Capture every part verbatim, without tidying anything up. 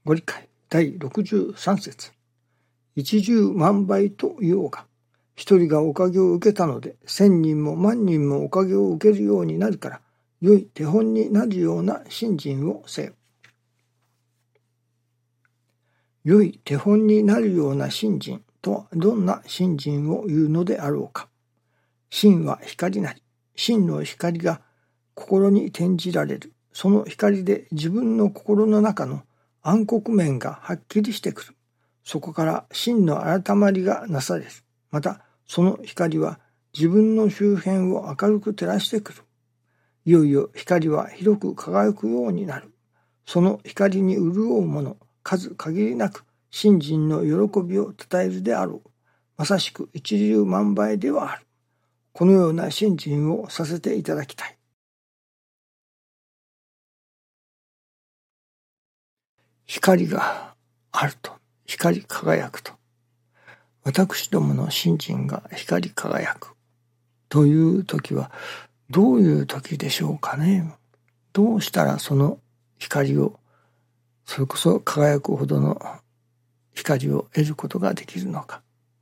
ご理解だいろくじゅうさん節。一十万倍と言おうが、一人がおかげを受けたので千人も万人もおかげを受けるようになるから、良い手本になるような信心をせよ。良い手本になるような信心とはどんな信心を言うのであろうか。心は光なり、心の光が心に転じられる。その光で自分の心の中の暗黒面がはっきりしてくる。そこから心の改まりがなされる。またその光は自分の周辺を明るく照らしてくる。いよいよ光は広く輝くようになる。その光に潤うもの、数限りなく信心の喜びをたたえるであろう。まさしく一粒万倍ではある。このような信心をさせていただきたい。光があると、光り輝くと。私どもの信心が光り輝くという時はどういう時でしょうかね。どうしたらその光を、それこそ輝くほどの光を得ることができるのか。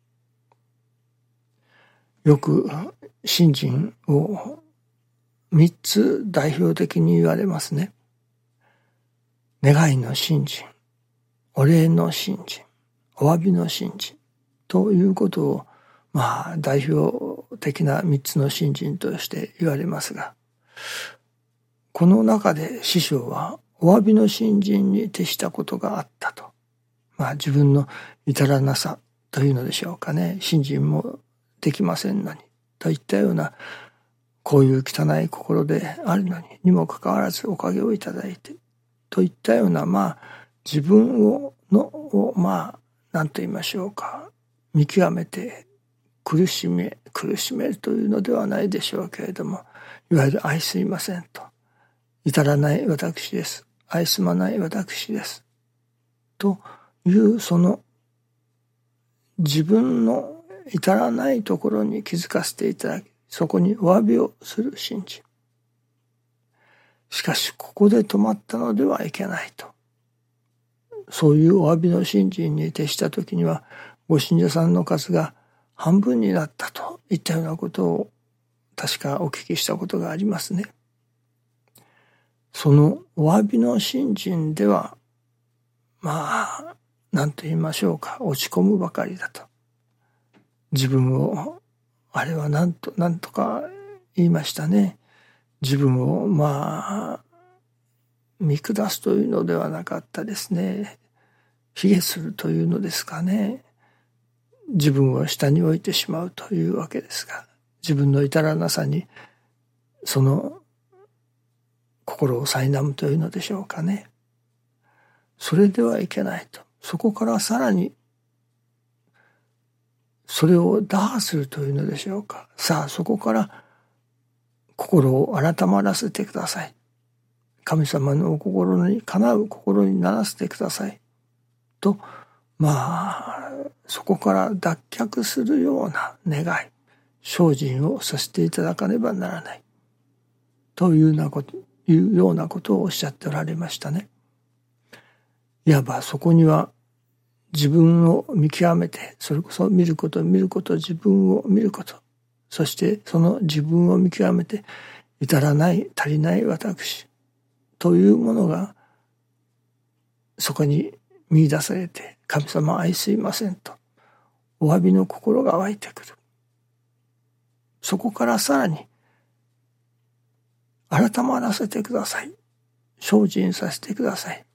よく信心を三つ代表的に言われますね。願いの信心、お礼の信心、お詫びの信心ということを、まあ代表的な三つの信心として言われますが、この中で師匠はお詫びの信心に徹したことがあったと。まあ自分の至らなさというのでしょうかね。信心もできませんのにといったような、こういう汚い心であるのににもかかわらずおかげをいただいてといったような、まあ自分をのをまあ何と言いましょうか、見極めて苦しめ苦しめるというのではないでしょうけれども、いわゆる愛すいませんと、至らない私です、愛すまない私ですというその自分の至らないところに気づかせていただき、そこにお詫びをする信心。しかしここで止まったのではいけないと。そういうお詫びの信心に徹したときには、ご信者さんの数が半分になったといったようなことを確かお聞きしたことがありますね。そのお詫びの信心では、まあ何と言いましょうか、落ち込むばかりだと。自分をあれは何と何とか言いましたね。自分をまあ見下すというのではなかったですね。卑下するというのですかね。自分を下に置いてしまうというわけですが、自分の至らなさにその心を苛むというのでしょうかね。それではいけないと。そこからさらにそれを打破するというのでしょうか。さあそこから心を改まらせてください。神様のお心にかなう心にならせてくださいと、まあそこから脱却するような願い、精進をさせていただかねばならないというようなこと、いうようなことをおっしゃっておられましたね。いわばそこには自分を見極めて、それこそ見ること見ること自分を見ること、そしてその自分を見極めて至らない足りない私というものがそこに見出されて、神様愛すいませんとお詫びの心が湧いてくる。そこからさらに改まらせてください、精進させてください。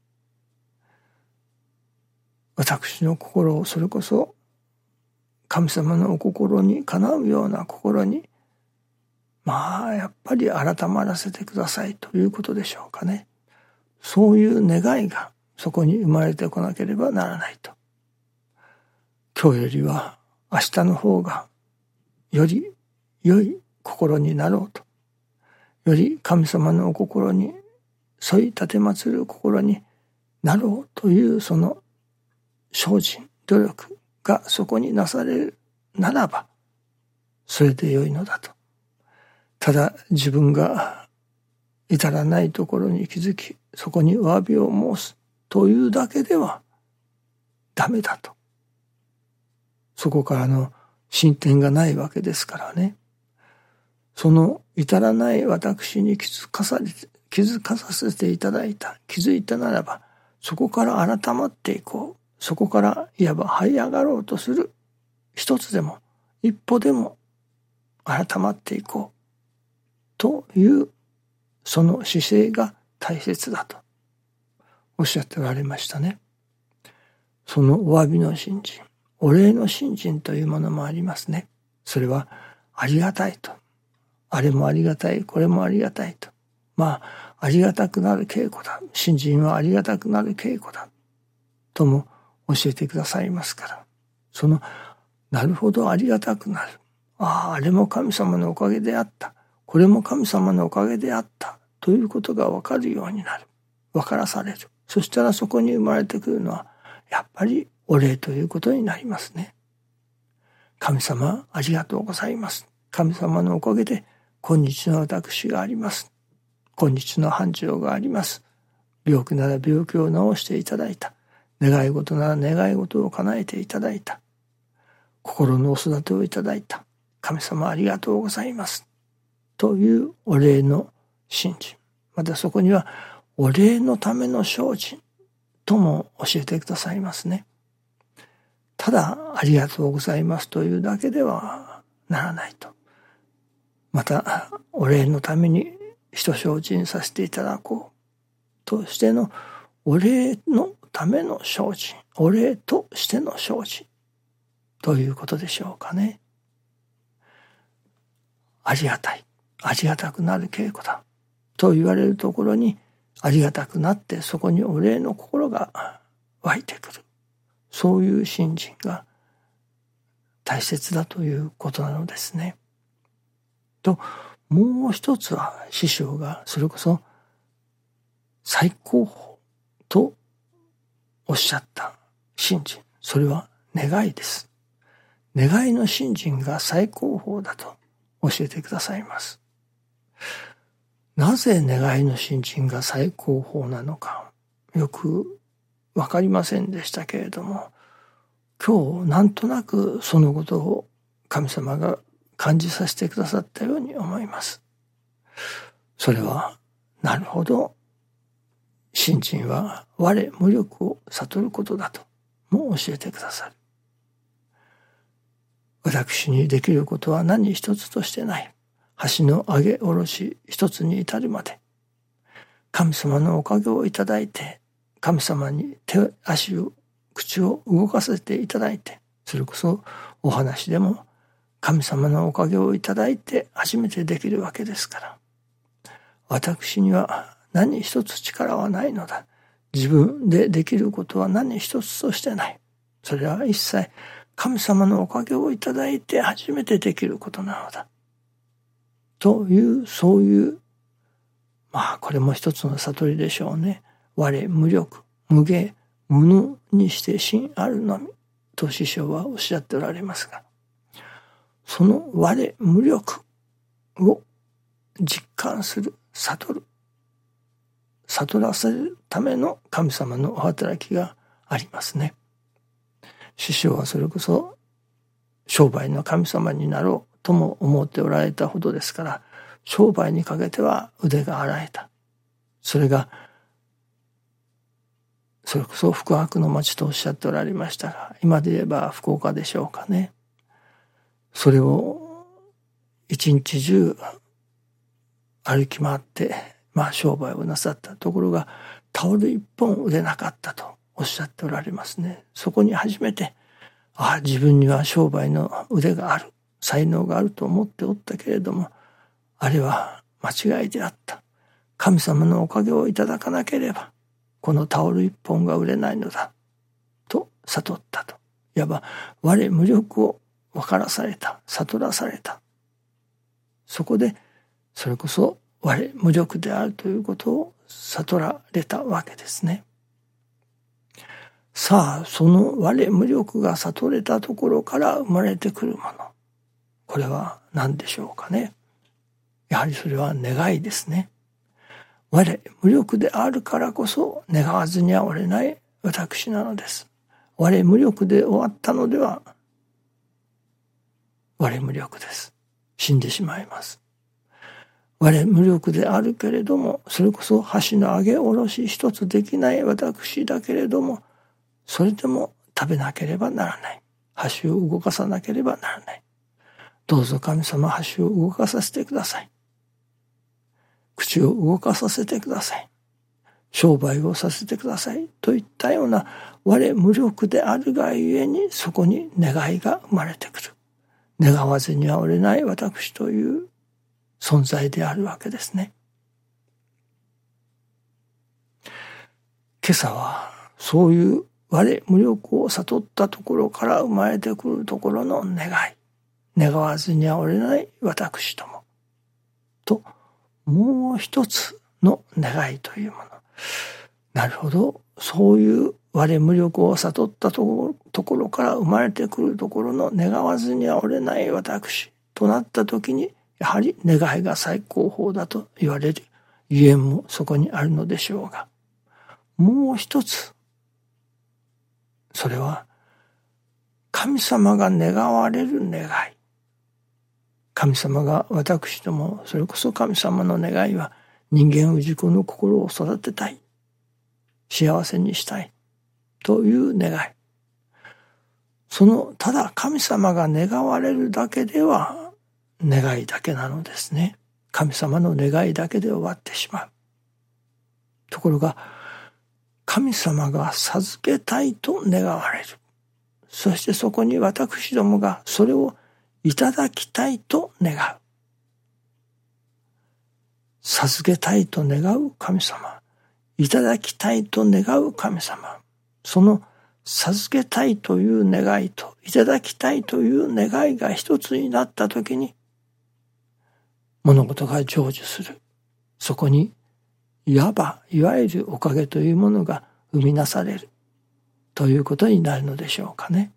私の心をそれこそ神様のお心にかなうような心に、まあやっぱり改まらせてくださいということでしょうかね。そういう願いがそこに生まれてこなければならないと。今日よりは明日の方がより良い心になろうと、より神様のお心に添い立てまつる心になろうというその精進努力がそこになされるならばそれで良いのだと。ただ自分が至らないところに気づき、そこにお詫びを申す、 というだけではダメだと。そこからの進展がないわけですからね。その至らない私に気づかされて、気づかさせていただいた、気づいたならば、そこから改まっていこう。そこからいわば這い上がろうとする一つでも、一歩でも改まっていこう。という、その姿勢が大切だとおっしゃっておられましたね。そのお詫びの信心、お礼の信心というものもありますね。それはありがたいと。あれもありがたい、これもありがたいと。まあ、ありがたくなる稽古だ。信心はありがたくなる稽古だ。とも教えてくださいますから。その、なるほどありがたくなる。ああ、あれも神様のおかげであった。これも神様のおかげであった。ということがわかるようになる。わからされる。そしたらそこに生まれてくるのは、やっぱりお礼ということになりますね。神様、ありがとうございます。神様のおかげで、今日の私があります。今日の繁盛があります。病気なら病気を治していただいた。願い事なら願い事を叶えていただいた。心のお育てをいただいた。神様ありがとうございます。というお礼の信心。またそこにはお礼のための精進とも教えてくださいますね。ただありがとうございますというだけではならないと。またお礼のために一精進させていただこうとしてのお礼のための精進、お礼としての精進ということでしょうかね。ありがたい、ありがたくなる稽古だと言われるところにありがたくなってそこにお礼の心が湧いてくる。そういう信心が大切だということなのですね。と、もう一つは師匠がそれこそ最高峰とおっしゃった信心。それは願いです。願いの信心が最高峰だと教えてくださいます。なぜ願いの信心が最高峰なのかよくわかりませんでしたけれども、今日なんとなくそのことを神様が感じさせてくださったように思います。それはなるほど、信心は我無力を悟ることだとも教えてくださる。私にできることは何一つとしてない。橋の上げ下ろし一つに至るまで神様のおかげをいただいて、神様に手足を口を動かせていただいて、それこそお話でも神様のおかげをいただいて初めてできるわけですから、私には何一つ力はないのだ。自分でできることは何一つとしてない。それは一切神様のおかげをいただいて初めてできることなのだ。という、そういう、まあこれも一つの悟りでしょうね。我無力、無芸、無能にして真あるのみと師匠はおっしゃっておられますが、その我無力を実感する、悟る、悟らせるための神様のお働きがありますね。師匠はそれこそ商売の神様になろうとも思っておられたほどですから、商売にかけては腕が洗えた。それがそれこそ福伯の町とおっしゃっておられましたが、今で言えば福岡でしょうかね。それを一日中歩き回ってまあ商売をなさったところが、タオル一本売れなかったとおっしゃっておられますね。そこに初めて、ああ自分には商売の腕がある、才能があると思っておったけれども、あれは間違いであった。神様のおかげをいただかなければこのタオル一本が売れないのだと悟ったと。いわば我無力を分からされた、悟らされた。そこでそれこそ我無力であるということを悟られたわけですね。さあ、その我無力が悟れたところから生まれてくるもの、これは何でしょうかね。やはりそれは願いですね。 我無力であるからこそ願わずにはおれない私なのです。我無力で終わったのでは我無力です。死んでしまいます。我無力であるけれども、それこそ箸の上げ下ろし一つできない私だけれども、それでも食べなければならない。箸を動かさなければならない。どうぞ神様、箸を動かさせてください。口を動かさせてください。商売をさせてください。といったような我無力であるがゆえに、そこに願いが生まれてくる。願わずにはおれない私という存在であるわけですね。今朝はそういう我無力を悟ったところから生まれてくるところの願い、願わずにはおれない私どもと、もう一つの願いというもの。なるほど、そういう我無力を悟ったところから生まれてくるところの願わずにはおれない私となった時に、やはり願いが最高峰だと言われるゆえんもそこにあるのでしょうが、もう一つ、それは神様が願われる願い。神様が私ども、それこそ神様の願いは人間氏子の心を育てたい、幸せにしたいという願い。そのただ神様が願われるだけでは願いだけなのですね。神様の願いだけで終わってしまう。ところが神様が授けたいと願われる。そしてそこに私どもがそれをいただきたいと願う。授けたいと願う神様、いただきたいと願う神様、その授けたいという願いといただきたいという願いが一つになったときに、物事が成就する。そこにいわばいわゆるおかげというものが生み出されるということになるのでしょうかね。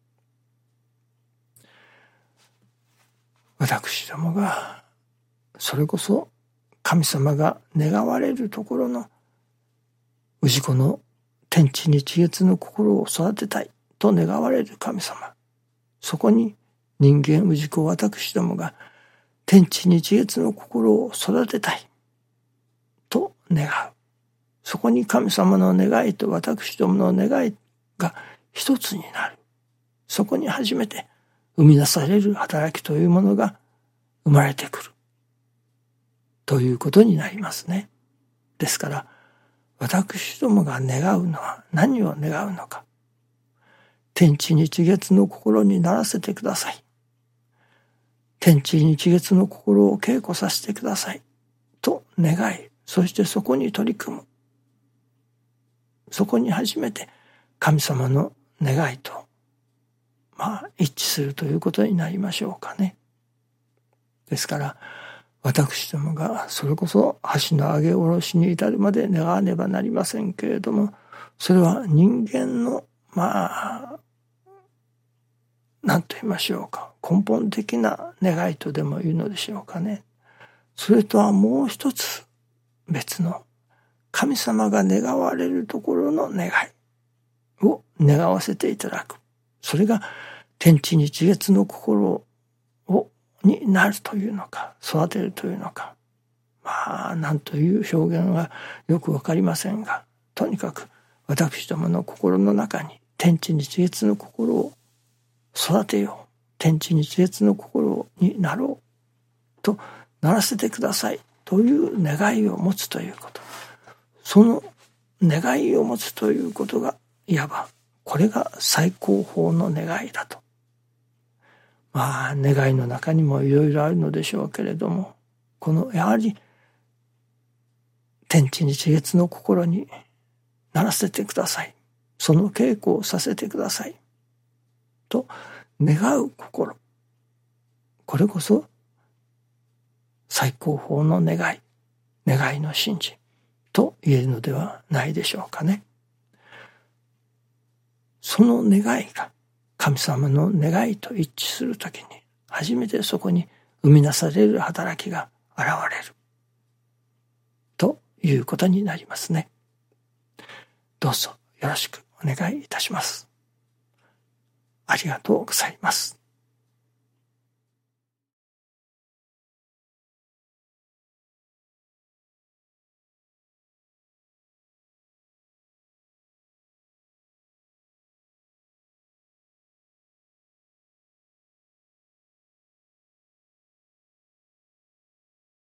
私どもがそれこそ神様が願われるところの氏子の天地日月の心を育てたいと願われる神様、そこに人間氏子私どもが天地日月の心を育てたいと願う。そこに神様の願いと私どもの願いが一つになる。そこに初めて生み出される働きというものが生まれてくるということになりますね。ですから私どもが願うのは何を願うのか。天地日月の心にならせてください。天地日月の心を稽古させてくださいと願い、そしてそこに取り組む。そこに初めて神様の願いとまあ一致するということになりましょうかね。ですから私どもがそれこそ箸の上げ下ろしに至るまで願わねばなりませんけれども、それは人間のまあ何と言いましょうか、根本的な願いとでも言うのでしょうかね。それとはもう一つ別の神様が願われるところの願いを願わせていただく。それが天地日月の心をになるというのか、育てるというのか、まあ何という表現はよくわかりませんが、とにかく私どもの心の中に天地日月の心を育てよう、天地日月の心になろうとならせてくださいという願いを持つということ、その願いを持つということがいわばこれが最高峰の願いだと。まあ願いの中にもいろいろあるのでしょうけれども、このやはり天地日月の心にならせてください、その稽古をさせてくださいと願う心、これこそ最高峰の願い、願いの信心と言えるのではないでしょうかね。その願いが神様の願いと一致するときに、初めてそこに生み出される働きが現れるということになりますね。どうぞよろしくお願いいたします。ありがとうございます。